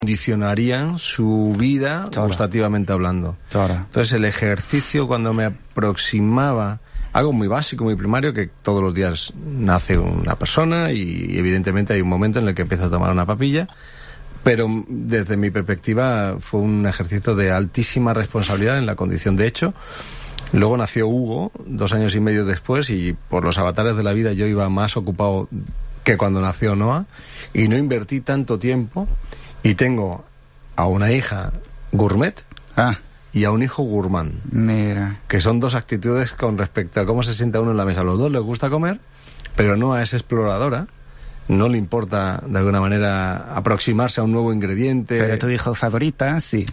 condicionarían su vida gustativamente hablando. Entonces el ejercicio, cuando me aproximaba, algo muy básico, muy primario, que todos los días nace una persona y evidentemente hay un momento en el que empieza a tomar una papilla, pero desde mi perspectiva fue un ejercicio de altísima responsabilidad en la condición de hecho. Luego nació Hugo, 2 años y medio después, y por los avatares de la vida yo iba más ocupado que cuando nació Noah, y no invertí tanto tiempo, y tengo a una hija gourmet y a un hijo gourmand. Mira. Que son 2 actitudes con respecto a cómo se sienta uno en la mesa. A los 2 les gusta comer, pero Noah es exploradora. No le importa, de alguna manera, aproximarse a un nuevo ingrediente. Pero tu hijo favorita, sí.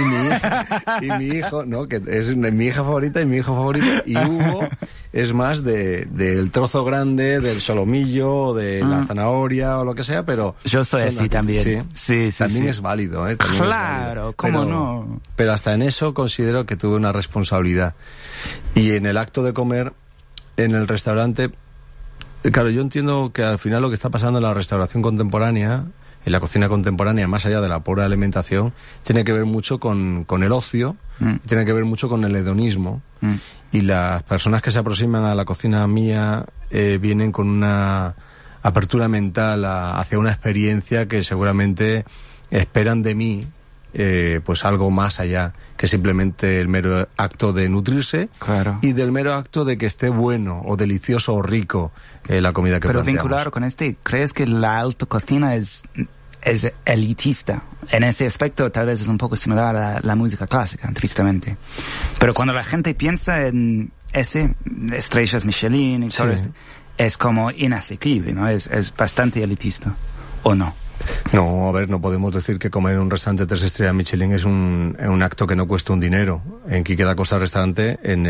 Y mi hijo, ¿no? Que es mi hija favorita y mi hijo favorito. Y Hugo es más del trozo grande, del solomillo, de la zanahoria o lo que sea, pero... Yo soy así también. Sí, también es válido, ¿eh? También claro, es válido. ¿cómo no? Pero hasta en eso considero que tuve una responsabilidad. Y en el acto de comer, en el restaurante... Claro, yo entiendo que al final lo que está pasando en la restauración contemporánea, en la cocina contemporánea, más allá de la pura alimentación, tiene que ver mucho con el ocio, tiene que ver mucho con el hedonismo. Y las personas que se aproximan a la cocina mía vienen con una apertura mental hacia una experiencia que seguramente esperan de mí pues algo más allá que simplemente el mero acto de nutrirse, y del mero acto de que esté bueno o delicioso o rico la comida que planteamos. Pero vinculado con ¿crees que la alta cocina es elitista? En ese aspecto tal vez es un poco similar a la música clásica, tristemente. Pero cuando la gente piensa en estrellas Michelin y todo esto, es como inasequible, ¿no? Es bastante elitista, ¿o no? No, a ver, no podemos decir que comer en un restaurante 3 estrellas Michelin es un acto que no cuesta un dinero. En Quique da Costa Restaurante, en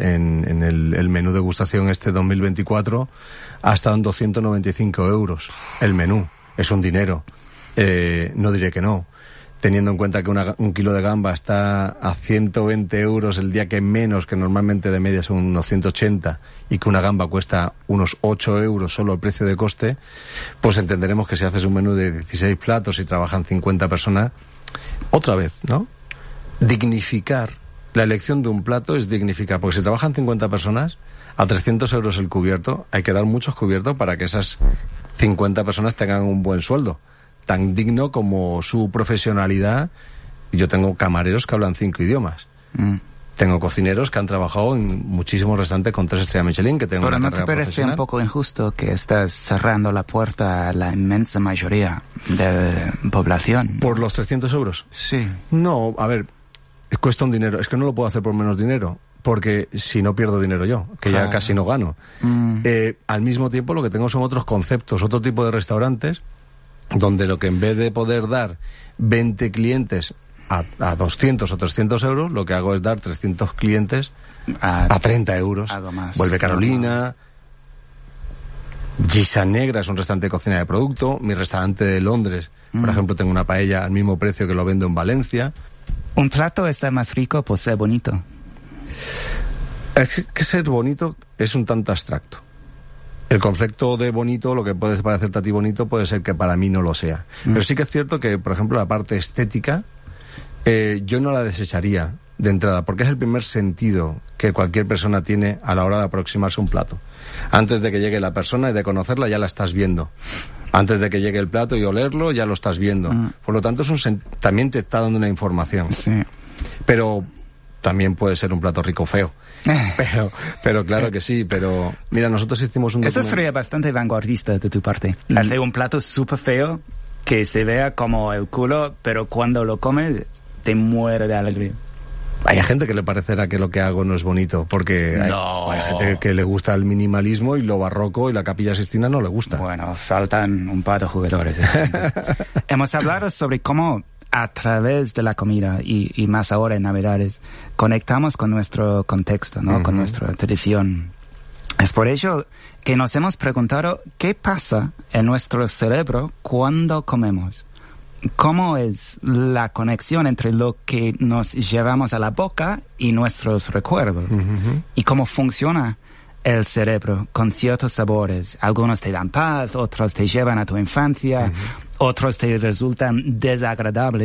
el menú degustación 2024, ha estado en 295 euros. El menú es un dinero. No diré que no. Teniendo en cuenta que un kilo de gamba está a 120 euros el día que menos, que normalmente de media son unos 180, y que una gamba cuesta unos 8 euros solo el precio de coste, pues entenderemos que si haces un menú de 16 platos y trabajan 50 personas, otra vez, ¿no? Dignificar. La elección de un plato es dignificar, porque si trabajan 50 personas, a 300 euros el cubierto, hay que dar muchos cubiertos para que esas 50 personas tengan un buen sueldo, tan digno como su profesionalidad. Yo tengo camareros que hablan 5 idiomas. Tengo cocineros que han trabajado en muchísimos restaurantes con 3 estrellas Michelin, que tengo una carrera profesional. ¿Pero no te parece un poco injusto que estás cerrando la puerta a la inmensa mayoría de población? ¿Por los 300 euros? Sí. No, a ver, cuesta un dinero. Es que no lo puedo hacer por menos dinero, porque si no pierdo dinero yo, que ya casi no gano. Al mismo tiempo lo que tengo son otros conceptos, otro tipo de restaurantes, donde lo que en vez de poder dar 20 clientes a 200 o 300 euros, lo que hago es dar 300 clientes a 30 euros. Algo más. Vuelve Carolina, Gisa Negra es un restaurante de cocina de producto, mi restaurante de Londres, por ejemplo, tengo una paella al mismo precio que lo vendo en Valencia. ¿Un plato está más rico por ser bonito? Es que ser bonito es un tanto abstracto. El concepto de bonito, lo que puede parecerte a ti bonito, puede ser que para mí no lo sea. Pero sí que es cierto que, por ejemplo, la parte estética, yo no la desecharía de entrada, porque es el primer sentido que cualquier persona tiene a la hora de aproximarse a un plato. Antes de que llegue la persona y de conocerla, ya la estás viendo. Antes de que llegue el plato y olerlo, ya lo estás viendo. Por lo tanto, también te está dando una información. Sí. Pero también puede ser un plato rico feo. Pero claro que sí, pero mira, nosotros hicimos un Eso sería bastante vanguardista de tu parte. Hacer un plato súper feo que se vea como el culo, pero cuando lo comes te muere de alegría. Hay gente que le parecerá que lo que hago no es bonito, porque hay gente que le gusta el minimalismo y lo barroco y la Capilla Sixtina no le gusta. Bueno, faltan un par de jugadores. Hemos hablado sobre cómo a través de la comida y más ahora en Navidades conectamos con nuestro contexto, ¿no? Con nuestra tradición. Es por ello que nos hemos preguntado qué pasa en nuestro cerebro cuando comemos. ¿Cómo es la conexión entre lo que nos llevamos a la boca y nuestros recuerdos? Y cómo funciona el cerebro con ciertos sabores. Algunos te dan paz, otros te llevan a tu infancia, otros te resultan desagradables.